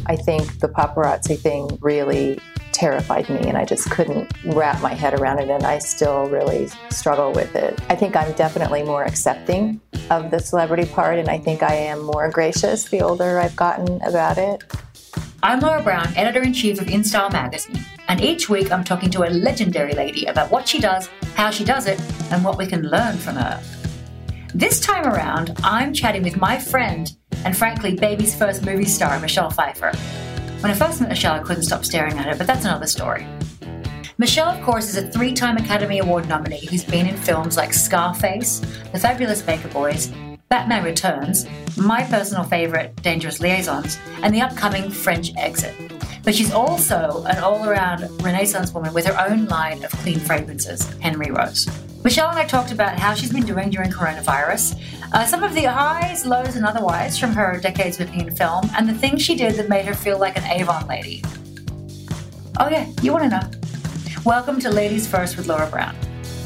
I think the paparazzi thing really terrified me, and I just couldn't wrap my head around it, and I still really struggle with it. I think I'm definitely more accepting of the celebrity part, and I think I am more gracious the older I've gotten about it. I'm Laura Brown, Editor-in-Chief of InStyle magazine, and each week I'm talking to a legendary lady about what she does, how she does it, and what we can learn from her. This time around, I'm chatting with my friend and, frankly, baby's first movie star, Michelle Pfeiffer. When I first met Michelle, I couldn't stop staring at her, but that's another story. Michelle, of course, is a 3-time Academy Award nominee who's been in films like Scarface, The Fabulous Baker Boys, Batman Returns, my personal favourite, Dangerous Liaisons, and the upcoming French Exit. But she's also an all-around Renaissance woman with her own line of clean fragrances, Henry Rose. Michelle and I talked about how she's been doing during coronavirus, some of the highs, lows, and otherwise from her decades working in film, and the things she did that made her feel like an Avon lady. Oh yeah, you want to know. Welcome to Ladies First with Laura Brown.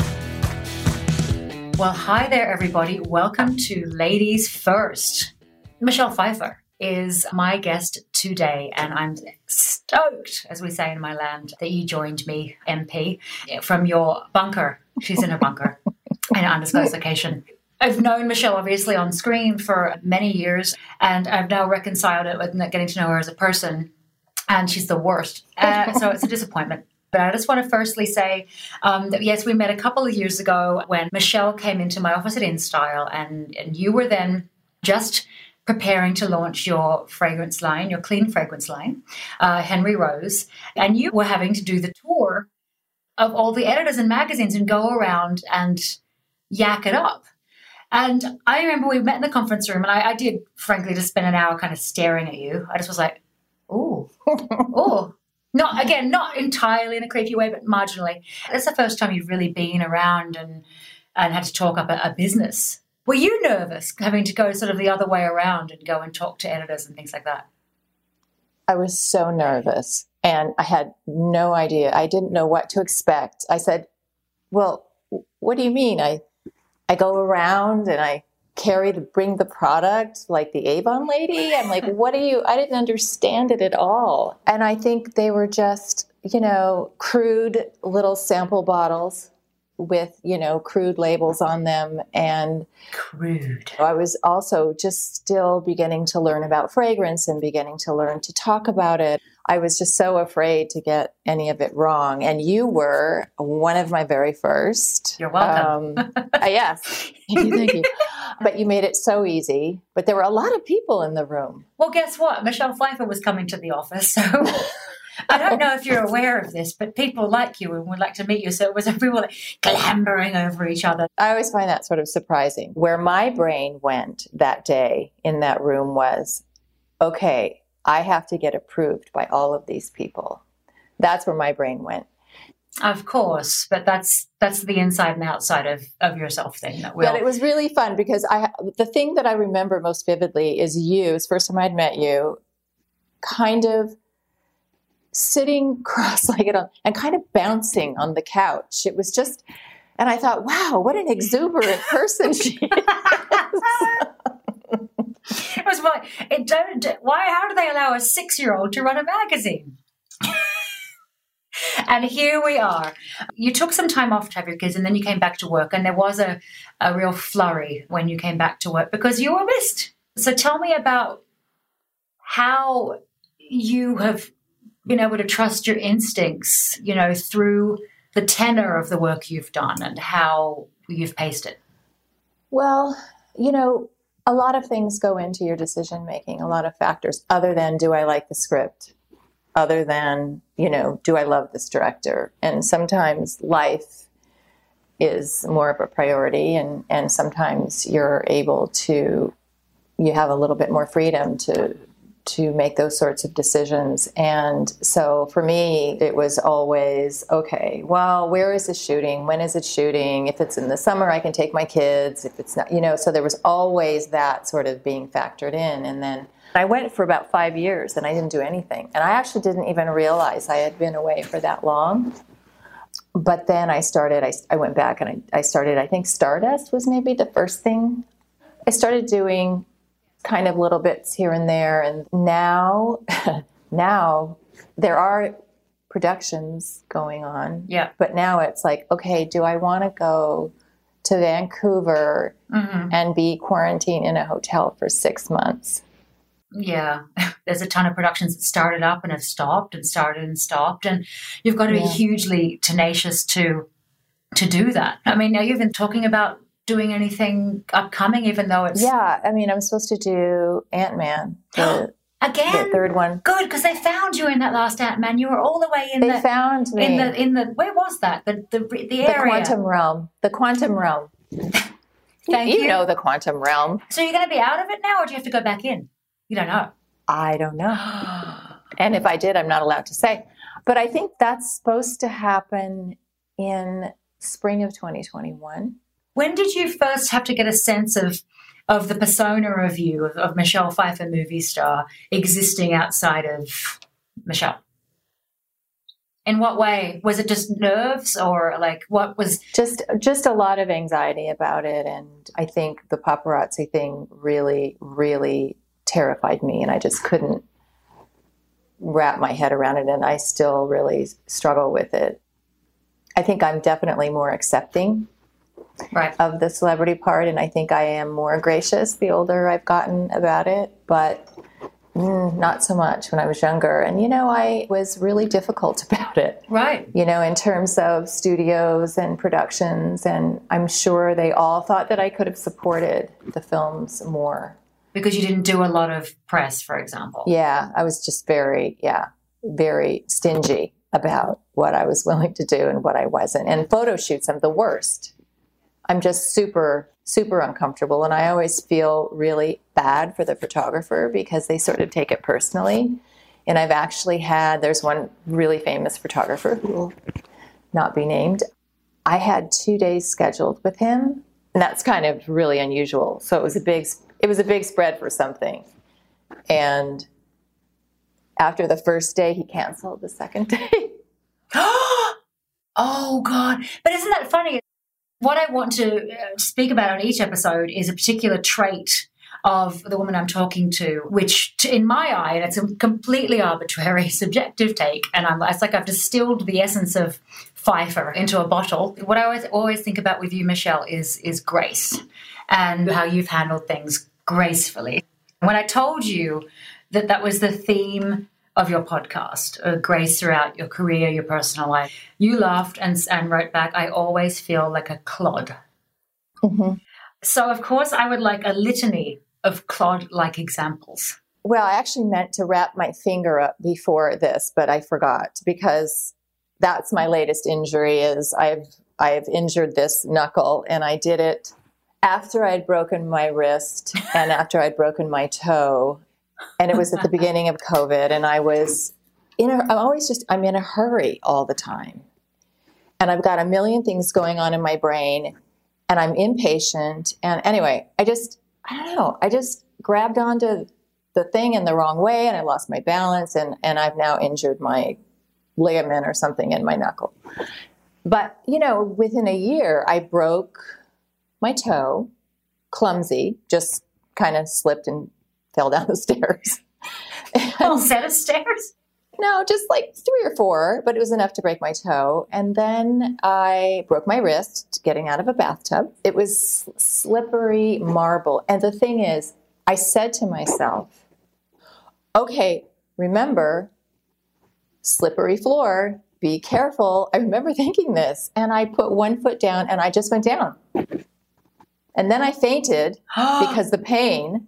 Well, hi there, everybody. Welcome to Ladies First. Michelle Pfeiffer is my guest today, and I'm stoked, as we say in my land, that you joined me, MP, from your bunker. She's in a bunker in an undisclosed location. I've known Michelle, obviously, on screen for many years, and I've now reconciled it with getting to know her as a person, and she's the worst. So it's a disappointment. But I just want to firstly say that, yes, we met a couple of years ago when Michelle came into my office at InStyle, and you were then just preparing to launch your fragrance line, your clean fragrance line, Henry Rose, and you were having to do the tour of all the editors and magazines and go around and yak it up. And I remember we met in the conference room, and I did, frankly, just spend an hour kind of staring at you. I just was like, ooh, ooh. Not entirely in a creepy way, but marginally. That's the first time you've really been around and had to talk up a business. Were you nervous having to go sort of the other way around and go and talk to editors and things like that? I was so nervous, and I had no idea. I didn't know what to expect. I said, well, what do you mean? I go around and I bring the product like the Avon lady? I'm like, I didn't understand it at all. And I think they were just, crude little sample bottles with, crude labels on them. And crude. I was also just still beginning to learn about fragrance and beginning to learn to talk about it. I was just so afraid to get any of it wrong. And you were one of my very first. You're welcome. Yes. Thank you. But you made it so easy. But there were a lot of people in the room. Well, guess what? Michelle Pfeiffer was coming to the office. So I don't know if you're aware of this, but people like you and would like to meet you. So it was everyone like clambering over each other. I always find that sort of surprising. Where my brain went that day in that room was, okay, I have to get approved by all of these people. That's where my brain went. Of course, but that's the inside and outside of yourself thing. But it was really fun because the thing that I remember most vividly is you, it's the first time I'd met you, kind of sitting cross-legged and kind of bouncing on the couch. It was just, and I thought, wow, what an exuberant person she is. It was like, how do they allow a 6-year-old to run a magazine? And here we are. You took some time off to have your kids, and then you came back to work, and there was a real flurry when you came back to work because you were missed. So tell me about how you have been able to trust your instincts, through the tenor of the work you've done and how you've paced it. Well, a lot of things go into your decision making, a lot of factors, other than do I like the script? Other than, do I love this director? And sometimes life is more of a priority, and sometimes you have a little bit more freedom to make those sorts of decisions. And so for me, it was always, okay, well, where is it shooting? When is it shooting? If it's in the summer, I can take my kids. If it's not, so there was always that sort of being factored in. And then I went for about 5 years and I didn't do anything. And I actually didn't even realize I had been away for that long. But then I went back and I started, I think Stardust was maybe the first thing. I started doing kind of little bits here and there. And now, now there are productions going on. Yeah. But now it's like, okay, do I want to go to Vancouver and be quarantined in a hotel for 6 months? Yeah. There's a ton of productions that started up and have stopped and started and stopped. And you've got to be hugely tenacious to do that. I mean, are you even talking about doing anything upcoming, even though it's... Yeah. I mean, I'm supposed to do Ant-Man. Again? The third one. Good, because they found you in that last Ant-Man. You were all the way in They found me. in the where was that? The area. The quantum realm. The quantum realm. Thank you. You know the quantum realm. So you're going to be out of it now, or do you have to go back in? You don't know. I don't know. And if I did, I'm not allowed to say. But I think that's supposed to happen in spring of 2021. When did you first have to get a sense of the persona of you, of Michelle Pfeiffer, movie star, existing outside of Michelle? In what way? Was it just nerves, or like what was... Just a lot of anxiety about it. And I think the paparazzi thing really, really terrified me, and I just couldn't wrap my head around it, and I still really struggle with it. I think I'm definitely more accepting of the celebrity part, and I think I am more gracious the older I've gotten about it, but not so much when I was younger. And, I was really difficult about it. Right. In terms of studios and productions, and I'm sure they all thought that I could have supported the films more. Because you didn't do a lot of press, for example. Yeah, I was just very stingy about what I was willing to do and what I wasn't. And photo shoots, I'm the worst. I'm just super, super uncomfortable. And I always feel really bad for the photographer because they sort of take it personally. And I've actually there's one really famous photographer who will not be named. I had 2 days scheduled with him, and that's kind of really unusual. So it was a big spread for something. And after the first day, he canceled the second day. Oh, God. But isn't that funny? What I want to speak about on each episode is a particular trait of the woman I'm talking to, which in my eye, and it's a completely arbitrary, subjective take, and it's like I've distilled the essence of Pfeiffer into a bottle. What I always think about with you, Michelle, is grace and how you've handled things gracefully. When I told you that was the theme of your podcast, grace throughout your career, your personal life, you laughed and wrote back, "I always feel like a clod." Mm-hmm. So, of course, I would like a litany of clod-like examples. Well, I actually meant to wrap my finger up before this, but I forgot, because that's my latest injury. Is I've injured this knuckle, and I did it after I'd broken my wrist and after I'd broken my toe. And it was at the beginning of COVID, and I'm in a hurry all the time. And I've got a million things going on in my brain, and I'm impatient. And anyway, I just grabbed onto the thing in the wrong way, and I lost my balance, and I've now injured my ligament or something in my knuckle. But, within a year, I broke my toe, clumsy, just kind of slipped and fell down the stairs. Whole set of stairs? No, just like 3 or 4, but it was enough to break my toe. And then I broke my wrist getting out of a bathtub. It was slippery marble. And the thing is, I said to myself, okay, remember, slippery floor, be careful. I remember thinking this, and I put one foot down and I just went down. And then I fainted because the pain.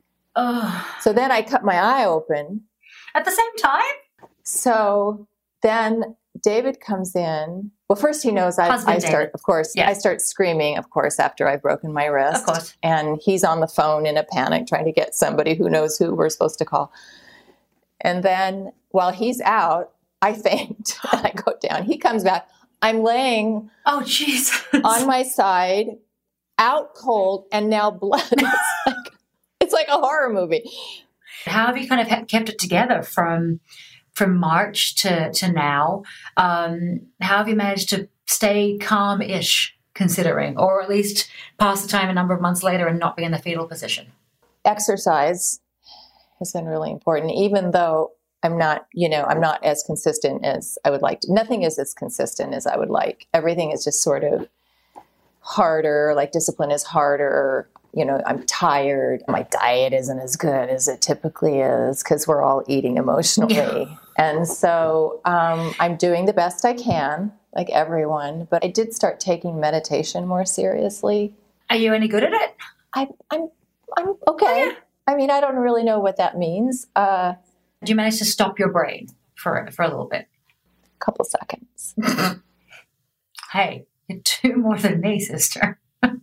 So then I cut my eye open. At the same time? So then David comes in. Well, first he knows I start, of course, I start screaming, of course, after I've broken my wrist. Of course. And he's on the phone in a panic trying to get somebody who knows who we're supposed to call. And then while he's out, I faint and I go down. He comes back. I'm laying on my side, out cold, and now blood. It's like a horror movie. How have you kind of kept it together from March to now? How have you managed to stay calm-ish, considering, or at least pass the time a number of months later and not be in the fetal position? exercise has been really important, even though I'm not as consistent as I would like to. Nothing is as consistent as I would like. Everything is just sort of harder, like discipline is harder. I'm tired. My diet isn't as good as it typically is because we're all eating emotionally. Yeah. And so I'm doing the best I can, like everyone. But I did start taking meditation more seriously. Are you any good at it? I'm okay. Yeah. I mean, I don't really know what that means. Do you manage to stop your brain for a little bit? A couple seconds. Hey, you're two more than me, sister.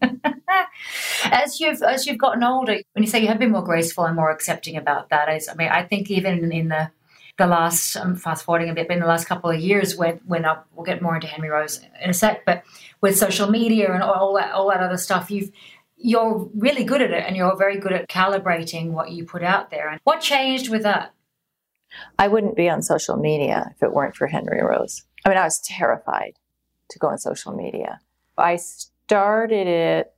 As you've gotten older, when you say you have been more graceful and more accepting about that, I think even in the last, I'm fast forwarding a bit, but in the last couple of years, when we'll get more into Henry Rose in a sec, but with social media and all that other stuff, you're really good at it, and you're very good at calibrating what you put out there. And what changed with that? I wouldn't be on social media if it weren't for Henry Rose. I mean, I was terrified to go on social media. I started it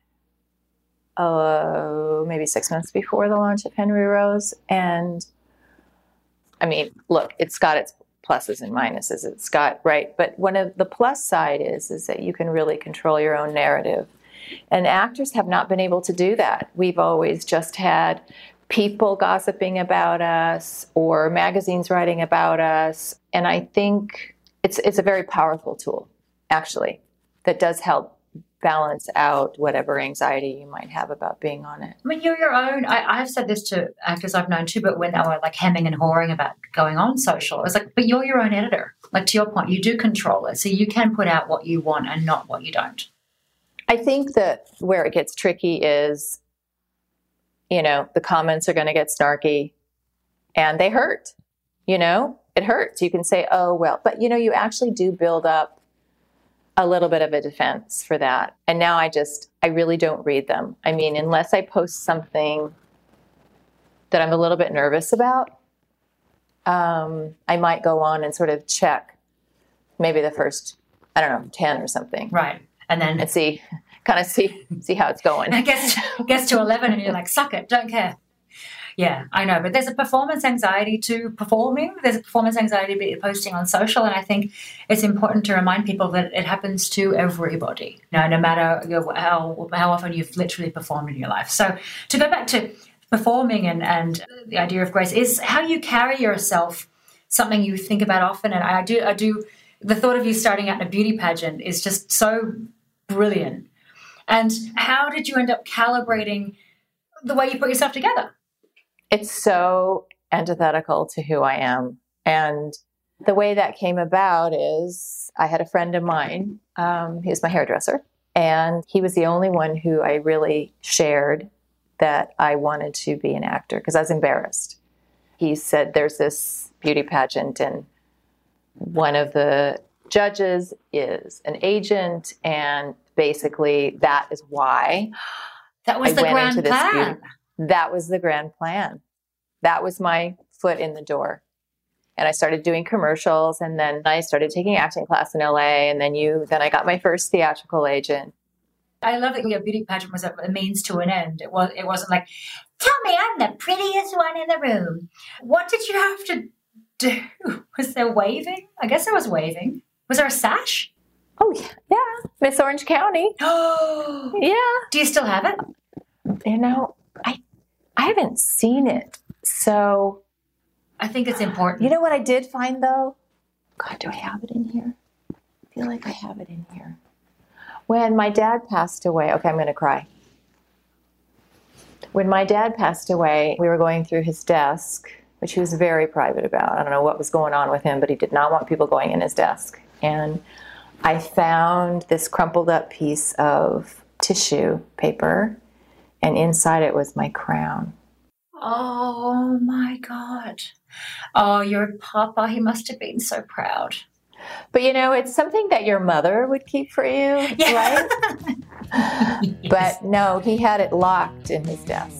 maybe 6 months before the launch of Henry Rose. And I mean, look, it's got its pluses and minuses. It's got, right. But one of the plus side is that you can really control your own narrative. And actors have not been able to do that. We've always just had people gossiping about us or magazines writing about us. And I think it's a very powerful tool, actually, that does help balance out whatever anxiety you might have about being on it. I mean, you're your own. I've said this to actors I've known too, but when they were like hemming and hawing about going on social, it's like, but you're your own editor. Like, to your point, you do control it. So you can put out what you want and not what you don't. I think that where it gets tricky is, the comments are going to get snarky and they hurt. It hurts. You can say, oh, well, but you actually do build up a little bit of a defense for that. And now I really don't read them. I mean, unless I post something that I'm a little bit nervous about, I might go on and sort of check maybe the first, 10 or something. Right. And then see how it's going. I guess to 11 and you're like, suck it, don't care. Yeah, I know. But there's a performance anxiety to performing. There's a performance anxiety to posting on social. And I think it's important to remind people that it happens to everybody, no matter how often you've literally performed in your life. So to go back to performing and the idea of grace is how you carry yourself, something you think about often. And I do. The thought of you starting out in a beauty pageant is just so brilliant. And how did you end up calibrating the way you put yourself together? It's so antithetical to who I am. And the way that came about is I had a friend of mine, he was my hairdresser, and he was the only one who I really shared that I wanted to be an actor because I was embarrassed. He said, there's this beauty pageant and one of the judges is an agent, and basically that is why that was the grand plan. That was the grand plan. That was my foot in the door. And I started doing commercials, and then I started taking acting class in LA, and then I got my first theatrical agent. I love that your beauty pageant was a means to an end. It wasn't like, tell me I'm the prettiest one in the room. What did you have to do? Was there waving? I guess there was waving. Was there a sash? Oh, yeah. Miss Orange County. Oh, yeah. Do you still have it? I haven't seen it. So I think it's important. You know what I did find, though? God, do I have it in here? I feel like I have it in here. When my dad passed away, okay, I'm going to cry. When my dad passed away, we were going through his desk, which he was very private about. I don't know what was going on with him, but he did not want people going in his desk. And I found this crumpled up piece of tissue paper, and inside it was my crown. Oh, my God. Oh, your papa, he must have been so proud. But, it's something that your mother would keep for you, yeah. Right? Yes. But no, he had it locked in his desk.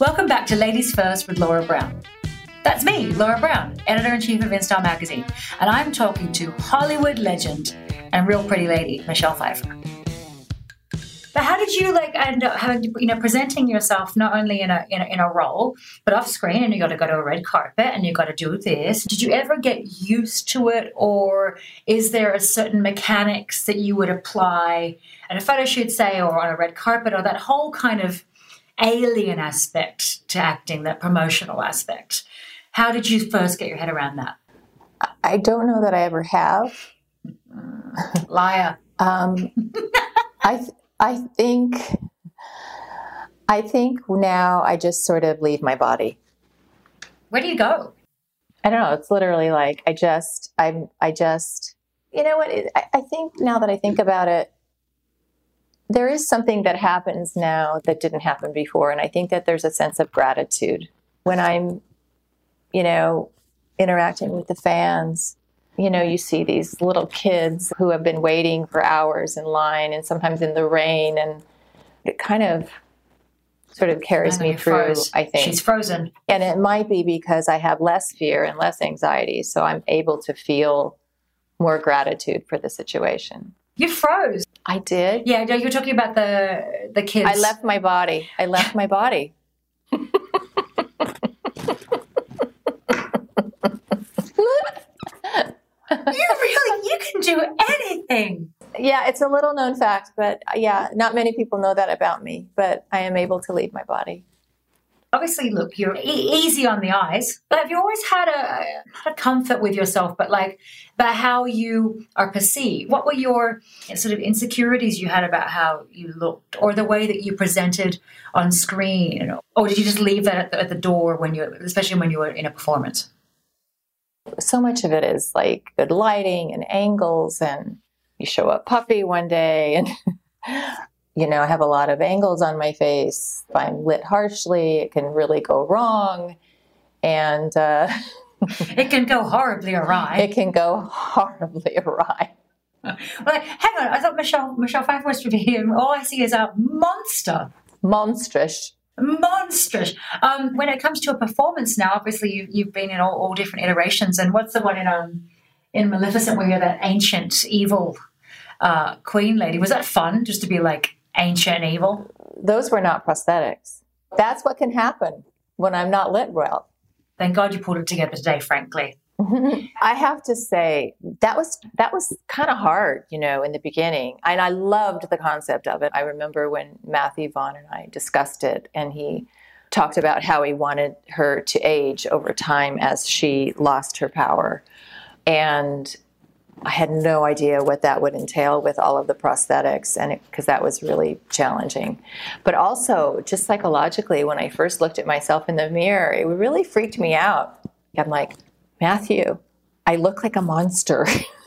Welcome back to Ladies First with Laura Brown. That's me, Laura Brown, Editor-in-Chief of InStyle Magazine, and I'm talking to Hollywood legend and real pretty lady, Michelle Pfeiffer. But how did you end up having, presenting yourself not only in a role, but off screen, and you got to go to a red carpet and you got to do this? Did you ever get used to it, or is there a certain mechanics that you would apply at a photo shoot, say, or on a red carpet, or that whole kind of alien aspect to acting, that promotional aspect? How did you first get your head around that? I don't know that I ever have. Liar. I think now I just sort of leave my body. Where do you go? I don't know. It's literally like I just, you know what? I think now that I think about it, there is something that happens now that didn't happen before. And I think that there's a sense of gratitude when I'm, interacting with the fans. You see these little kids who have been waiting for hours in line and sometimes in the rain, and it kind of sort of carries me through, froze. I think. She's frozen. And it might be because I have less fear and less anxiety, so I'm able to feel more gratitude for the situation. You froze. I did. Yeah, you're talking about the kids. I left my body. You can do anything. Yeah, it's a little known fact, but not many people know that about me, but I am able to leave my body. Obviously, look, you're easy on the eyes, but have you always had not a comfort with yourself, but about how you are perceived? What were your sort of insecurities you had about how you looked, or the way that you presented on screen? Or did you just leave that at the door especially when you were in a performance? So much of it is like good lighting and angles, and you show up puffy one day and, I have a lot of angles on my face. If I'm lit harshly, it can really go wrong. And it can go horribly awry. It can go horribly awry. Well, hang on. I thought Michelle Pfeiffer was to be here. All I see is a monster. Monstrous. When it comes to a performance now, obviously you've been in all different iterations. And what's the one in Maleficent where you're that ancient evil queen lady? Was that fun, just to be like ancient and evil? Those were not prosthetics. That's what can happen when I'm not lit well. Thank God you pulled it together today, frankly. I have to say that was kind of hard, in the beginning. And I loved the concept of it. I remember when Matthew Vaughn and I discussed it, and he talked about how he wanted her to age over time as she lost her power. And I had no idea what that would entail with all of the prosthetics, and because that was really challenging. But also, just psychologically, when I first looked at myself in the mirror, it really freaked me out. I'm like, Matthew, I look like a monster.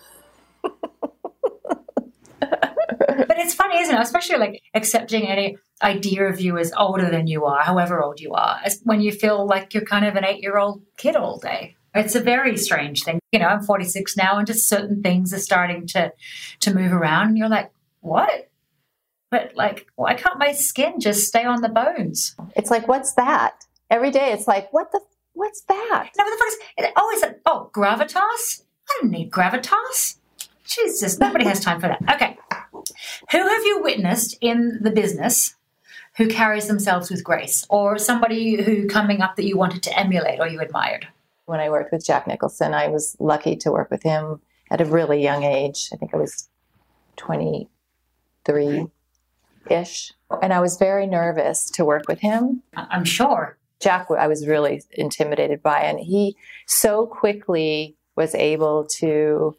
But it's funny, isn't it? Especially accepting any idea of you as older than you are, however old you are, when you feel like you're kind of an 8-year-old kid all day. It's a very strange thing. I'm 46 now, and just certain things are starting to move around, and you're like, what? But why can't my skin just stay on the bones? It's like, what's that? Every day it's like, what's that? No, but the first, it's gravitas? I don't need gravitas. Jesus, nobody has time for that. Okay. Who have you witnessed in the business who carries themselves with grace, or somebody who coming up that you wanted to emulate or you admired? When I worked with Jack Nicholson, I was lucky to work with him at a really young age. I think I was 23-ish. And I was very nervous to work with him. I'm sure. Jack, I was really intimidated by, and he so quickly was able to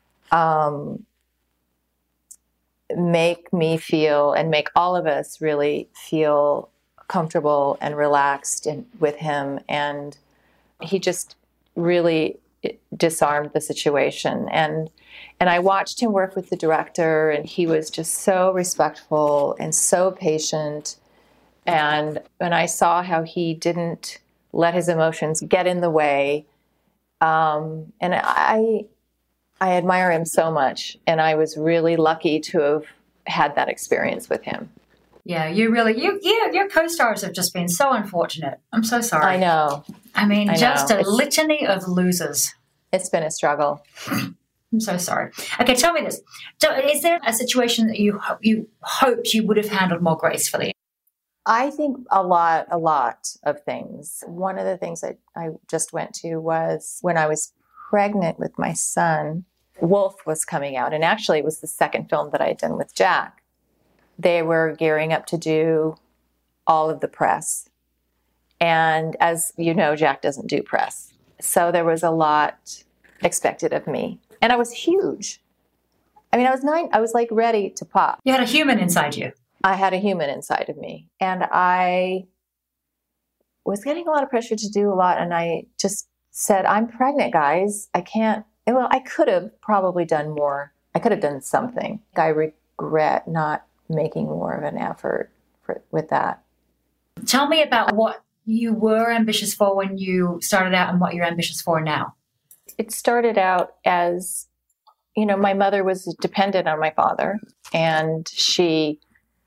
make me feel, and make all of us really feel comfortable and relaxed with him. And he just really disarmed the situation. And I watched him work with the director, and he was just so respectful and so patient. And I saw how he didn't let his emotions get in the way. And I admire him so much. And I was really lucky to have had that experience with him. Yeah, your co-stars have just been so unfortunate. I'm so sorry. I know. I mean, just a It's litany of losers. It's been a struggle. I'm so sorry. Okay, tell me this. So is there a situation that you hoped you would have handled more gracefully? I think a lot of things. One of the things that I just went to was when I was pregnant with my son, Wolf was coming out. And actually, it was the second film that I had done with Jack. They were gearing up to do all of the press. And as you know, Jack doesn't do press. So there was a lot expected of me. And I was huge. I mean, I was 9. I was like ready to pop. You had a human inside you. I had a human inside of me. And I was getting a lot of pressure to do a lot. And I just said, I'm pregnant, guys. I can't. Well, I could have probably done more. I could have done something. I regret not making more of an effort with that. Tell me about what you were ambitious for when you started out and what you're ambitious for now. It started out as, my mother was dependent on my father, and she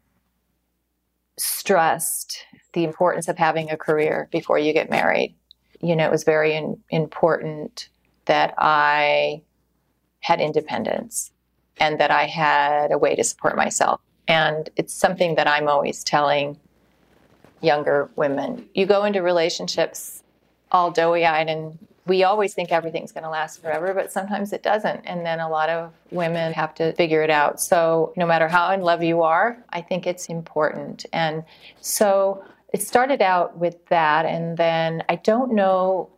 stressed the importance of having a career before you get married. It was very important that I had independence and that I had a way to support myself. And it's something that I'm always telling younger women. You go into relationships all doughy-eyed, and we always think everything's going to last forever, but sometimes it doesn't. And then a lot of women have to figure it out. So no matter how in love you are, I think it's important. And so it started out with that. And then I don't know,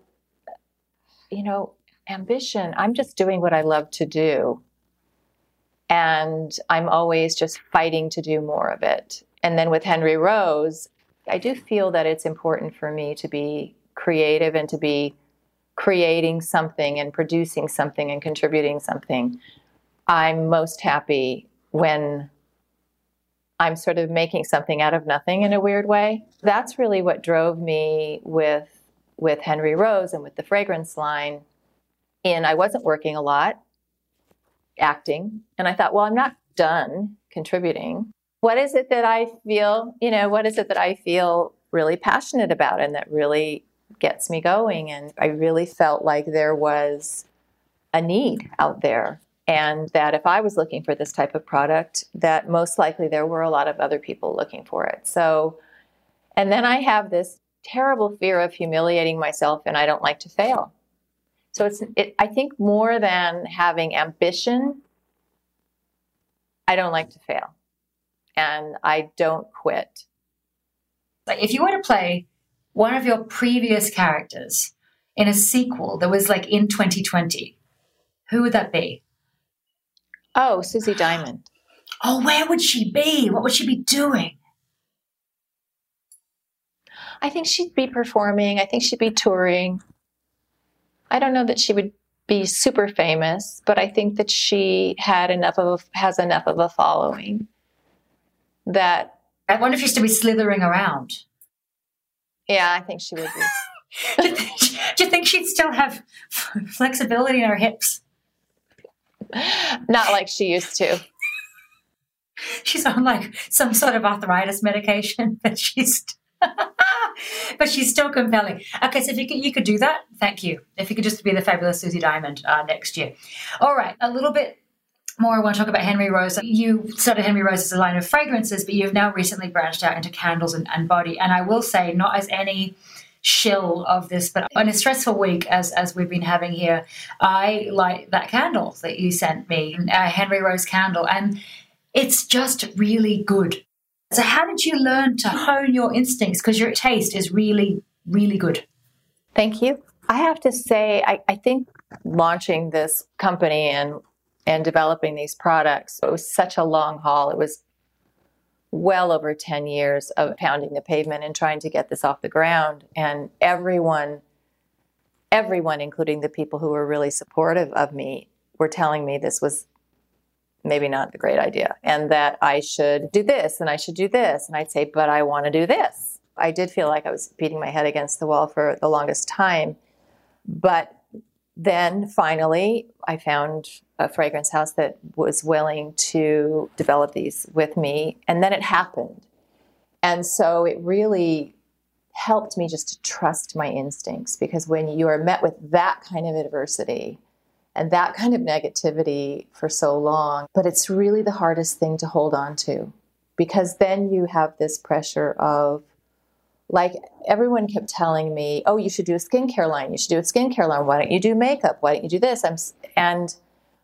ambition. I'm just doing what I love to do. And I'm always just fighting to do more of it. And then with Henry Rose, I do feel that it's important for me to be creative and to be creating something and producing something and contributing something. I'm most happy when I'm sort of making something out of nothing in a weird way. That's really what drove me with Henry Rose and with the fragrance line. And I wasn't working a lot, acting. And I thought, well, I'm not done contributing. What is it that I feel, really passionate about and that really gets me going? And I really felt like there was a need out there, and that if I was looking for this type of product, that most likely there were a lot of other people looking for it. So, and then I have this terrible fear of humiliating myself, and I don't like to fail. So I think more than having ambition, I don't like to fail. And I don't quit. Like if you were to play one of your previous characters in a sequel that was like in 2020, who would that be? Oh, Susie Diamond. Oh, where would she be? What would she be doing? I think she'd be performing. I think she'd be touring. I don't know that she would be super famous, but I think that she has enough of a following that. I wonder if she used to be slithering around. Yeah, I think she would be. Do you think she'd still have flexibility in her hips? Not like she used to. She's on like some sort of arthritis medication, but she's still compelling. Okay, so if you could do that, thank you. If you could just be the fabulous Susie Diamond next year. All right, a little bit more. I want to talk about Henry Rose. You started Henry Rose as a line of fragrances, but you've now recently branched out into candles and body. And I will say, not as any shill of this, but on a stressful week as we've been having here, I light that candle that you sent me, a Henry Rose candle, and it's just really good. So how did you learn to hone your instincts? Because your taste is really, really good. Thank you. I have to say, I think launching this company and developing these products, it was such a long haul. It was well over 10 years of pounding the pavement and trying to get this off the ground. And everyone, including the people who were really supportive of me, were telling me this was maybe not a great idea and that I should do this and I should do this. And I'd say, but I want to do this. I did feel like I was beating my head against the wall for the longest time. But then finally, I found a fragrance house that was willing to develop these with me. And then it happened. And so it really helped me just to trust my instincts, because when you are met with that kind of adversity and that kind of negativity for so long, but it's really the hardest thing to hold on to, because then you have this pressure of, like, everyone kept telling me, oh, you should do a skincare line. You should do a skincare line. Why don't you do makeup? Why don't you do this? And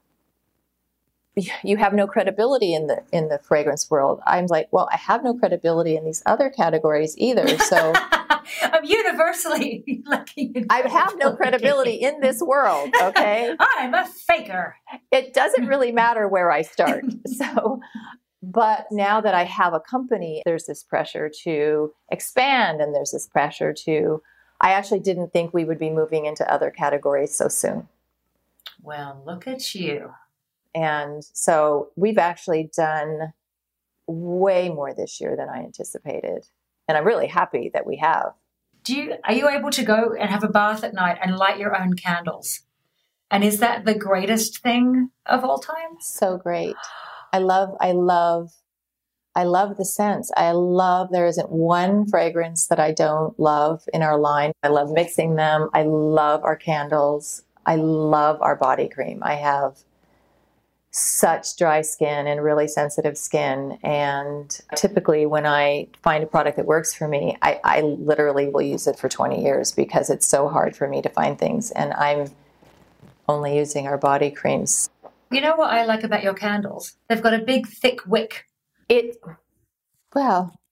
you have no credibility in the fragrance world. I'm like, well, I have no credibility in these other categories either. So I'm universally lacking. I have no credibility in this world. Okay. I'm a faker. It doesn't really matter where I start. So, but now that I have a company, there's this pressure to expand, and there's this pressure to, I actually didn't think we would be moving into other categories so soon. Well, look at you. And so we've actually done way more this year than I anticipated. And I'm really happy that we have. Are you able to go and have a bath at night and light your own candles? And is that the greatest thing of all time? So great. I love the scents. There isn't one fragrance that I don't love in our line. I love mixing them. I love our candles. I love our body cream. I have such dry skin and really sensitive skin. And typically when I find a product that works for me, I literally will use it for 20 years because it's so hard for me to find things. And I'm only using our body creams. You know what I like about your candles? They've got a big, thick wick. Well.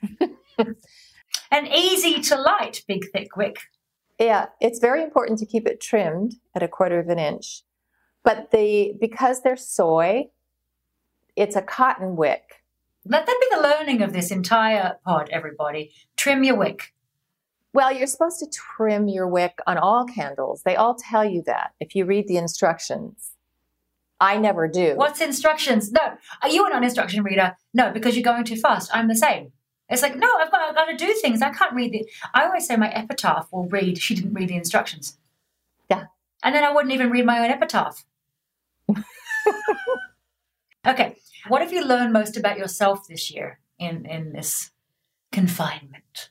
An easy to light, big, thick wick. Yeah, it's very important to keep it trimmed at 1/4 of an inch. But because they're soy, it's a cotton wick. Let that be the learning of this entire pod, everybody. Trim your wick. Well, you're supposed to trim your wick on all candles. They all tell you that if you read the instructions. I never do. What's instructions? No. Are you an instruction reader? No, because you're going too fast. I'm the same. It's like, no, I've got to do things. I can't read it. I always say my epitaph will read, she didn't read the instructions. Yeah. And then I wouldn't even read my own epitaph. Okay. What have you learned most about yourself this year in this confinement?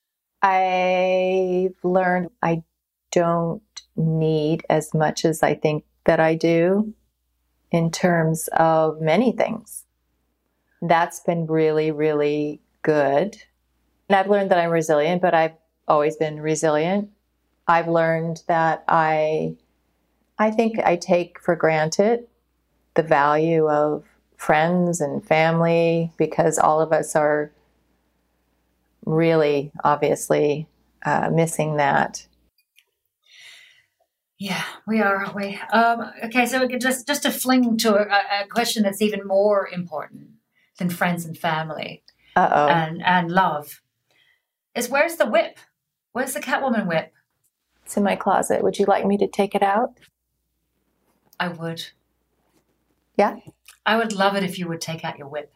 I've learned I don't need as much as I think that I do in terms of many things. That's been really, really good. And I've learned that I'm resilient, but I've always been resilient. I've learned that I think I take for granted the value of friends and family, because all of us are really obviously missing that. Yeah, we are, aren't we? Okay, so we could just to fling to a question that's even more important than friends and family and love is, where's the whip? Where's the Catwoman whip? It's in my closet. Would you like me to take it out? I would. Yeah? I would love it if you would take out your whip.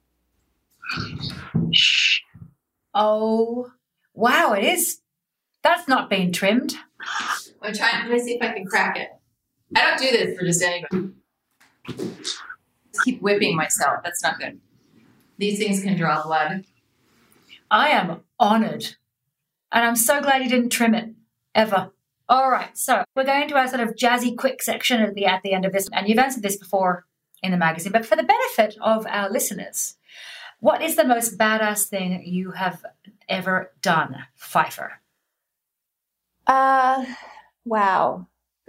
Shh. Oh, wow, it is. That's not being trimmed. I'm trying. Let me see if I can crack it. I don't do this for just anybody. Just keep whipping myself. That's not good. These things can draw blood. I am honored. And I'm so glad you didn't trim it, ever. All right, so we're going to our sort of jazzy quick section at the end of this. And you've answered this before in the magazine, but for the benefit of our listeners, what is the most badass thing you have ever done, Pfeiffer? Wow.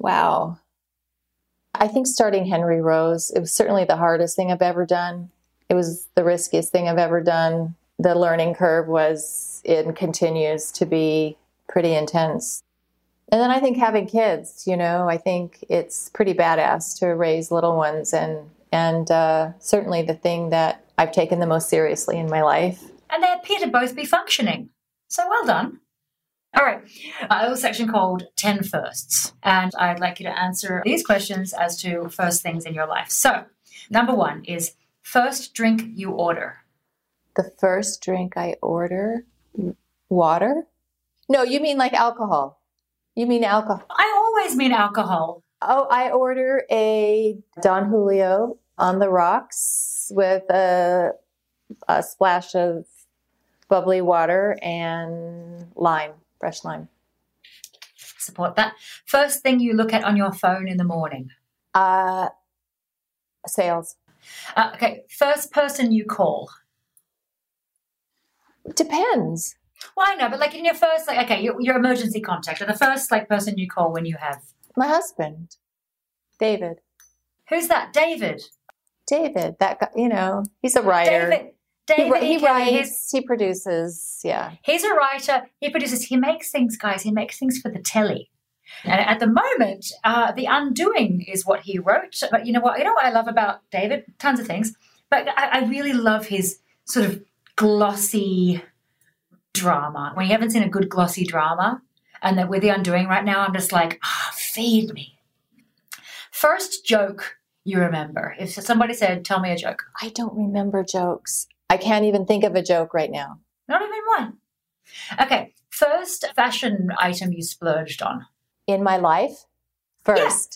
I think starting Henry Rose, it was certainly the hardest thing I've ever done. It was the riskiest thing I've ever done. The learning curve it continues to be pretty intense. And then I think having kids, I think it's pretty badass to raise little ones, and certainly the thing that I've taken the most seriously in my life. And they appear to both be functioning. So well done. All right, a little section called 10 Firsts. And I'd like you to answer these questions as to first things in your life. So, number 1 is first drink you order. The first drink I order? Water? No, you mean like alcohol. You mean alcohol. I always mean alcohol. Oh, I order a Don Julio on the rocks with a splash of bubbly water and lime, fresh lime. Support that. First thing you look at on your phone in the morning? Sales. Okay, first person you call? Depends. Well, I know, but like in your first, like, okay, your emergency contact, or the first like person you call when you have? My husband, David. Who's that? David, that guy, he's a writer. David, he writes, he produces, yeah. He's a writer, he produces, he makes things, guys, he makes things for the telly. And at the moment, The Undoing is what he wrote. But you know what I love about David? Tons of things. But I really love his sort of glossy drama. When you haven't seen a good glossy drama, and that with The Undoing right now, I'm just like, feed me. First joke you remember. If somebody said, tell me a joke. I don't remember jokes. I can't even think of a joke right now. Not even one. Okay. First fashion item you splurged on. In my life? First.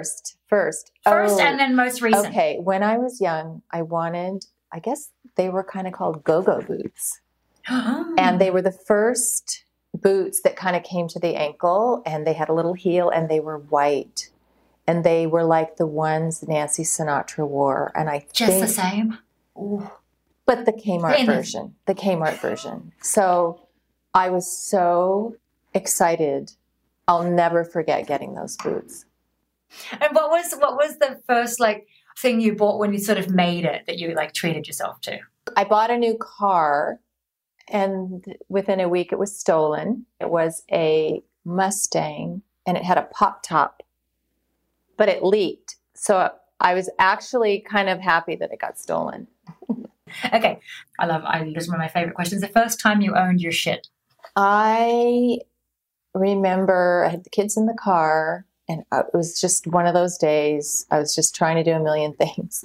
And then most recent. Okay. When I was young, I guess they were kind of called go-go boots. And they were the first boots that kind of came to the ankle, and they had a little heel, and they were white. And they were like the ones Nancy Sinatra wore. And the same? Ooh. But the Kmart version. So I was so excited. I'll never forget getting those boots. And what was the first like thing you bought when you sort of made it that you like treated yourself to? I bought a new car, and within a week it was stolen. It was a Mustang, and it had a pop top, but it leaked. So I was actually kind of happy that it got stolen. Okay. This is one of my favorite questions. The first time you owned your shit. I remember I had the kids in the car, and it was just one of those days. I was just trying to do a million things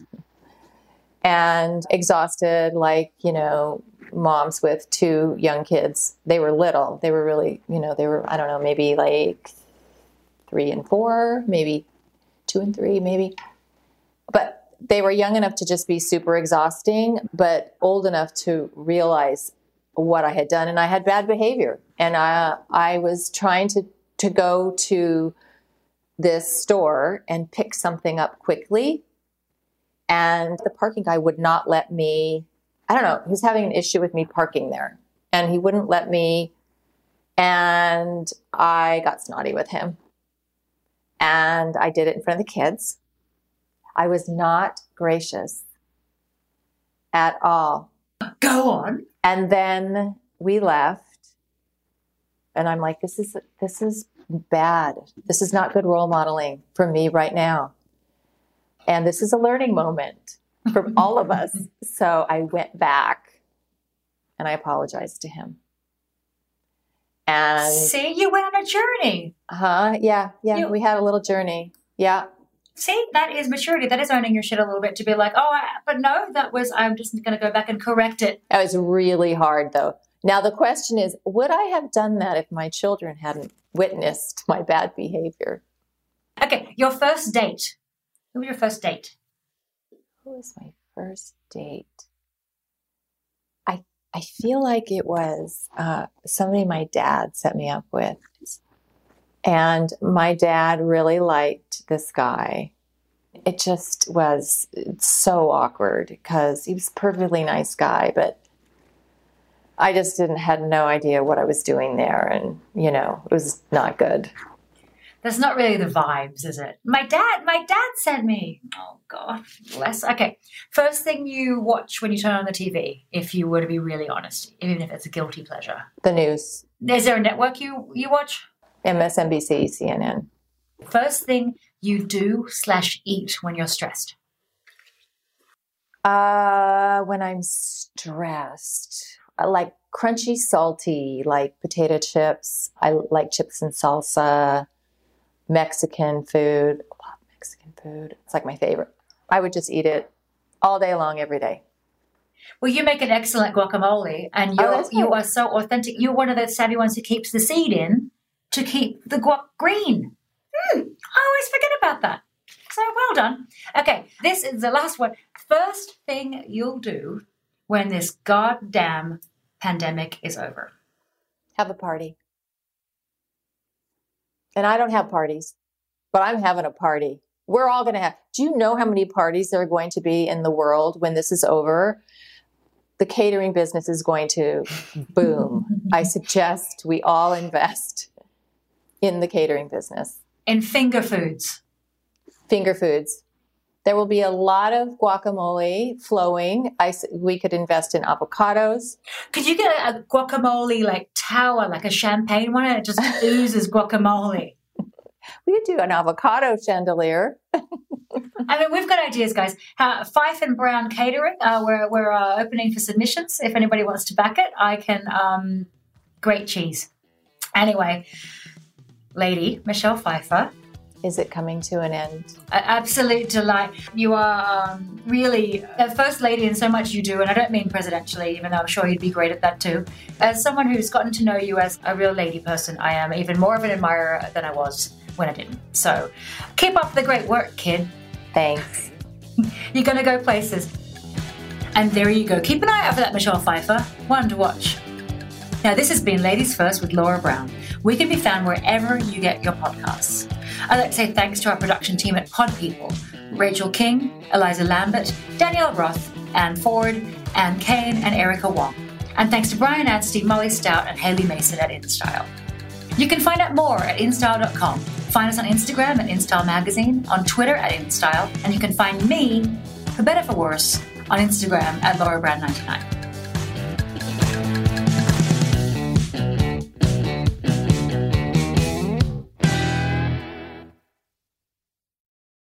and exhausted, like, moms with two young kids. They were little. They were really, they were, I don't know, maybe like 3 and 4, maybe 2 and 3, maybe. But they were young enough to just be super exhausting, but old enough to realize what I had done. And I had bad behavior. And I was trying to go to this store and pick something up quickly. And the parking guy would not let me, I don't know, he was having an issue with me parking there. And he wouldn't let me. And I got snotty with him. And I did it in front of the kids. I was not gracious at all. Go on. And then we left, and I'm like, this is bad. This is not good role modeling for me right now. And this is a learning moment for all of us. So I went back and I apologized to him. And see, you went on a journey. Yeah. We had a little journey. Yeah. See, that is maturity. That is owning your shit a little bit to be like, I'm just going to go back and correct it. It was really hard, though. Now, the question is, would I have done that if my children hadn't witnessed my bad behavior? Okay, your first date. Who was your first date? Who was my first date? I feel like it was somebody my dad set me up with. And my dad really liked this guy. It just was so awkward because he was a perfectly nice guy, but I just had no idea what I was doing there. And, it was not good. That's not really the vibes, is it? My dad sent me. Oh, God, bless. Okay. First thing you watch when you turn on the TV, if you were to be really honest, even if it's a guilty pleasure. The news. Is there a network you watch? MSNBC, CNN. First thing you do/eat when you're stressed? When I'm stressed, I like crunchy, salty, like potato chips. I like chips and salsa. Mexican food. I love Mexican food. It's like my favorite. I would just eat it all day long, every day. Well, you make an excellent guacamole, and you are so authentic. You're one of those savvy ones who keeps the seed in to keep the guac green. I always forget about that. So well done. Okay, this is the last one. First thing you'll do when this goddamn pandemic is over? Have a party. And I don't have parties, but I'm having a party. We're all going to have. Do you know how many parties there are going to be in the world when this is over? The catering business is going to boom. I suggest we all invest in the catering business. In finger foods. Finger foods. There will be a lot of guacamole flowing. We could invest in avocados. Could you get a guacamole like tower, like a champagne one, and it just oozes guacamole? We could do an avocado chandelier. I mean, we've got ideas, guys. Fife and Brown Catering, we're opening for submissions. If anybody wants to back it, I can grate cheese. Anyway, lady, Michelle Pfeiffer. Is it coming to an end? Absolute delight. You are really a first lady in so much you do, and I don't mean presidentially, even though I'm sure you'd be great at that too. As someone who's gotten to know you as a real lady person, I am even more of an admirer than I was when I didn't. So keep up the great work, kid. Thanks. You're going to go places. And there you go. Keep an eye out for that Michelle Pfeiffer. One to watch. Now, this has been Ladies First with Laura Brown. We can be found wherever you get your podcasts. I'd like to say thanks to our production team at Pod People, Rachel King, Eliza Lambert, Danielle Roth, Anne Ford, Anne Kane, and Erica Wong. And thanks to Brian Anstey, Molly Stout, and Haley Mason at InStyle. You can find out more at InStyle.com. Find us on Instagram at InStyle Magazine, on Twitter at InStyle, and you can find me, for better or for worse, on Instagram at Laura Brown 99.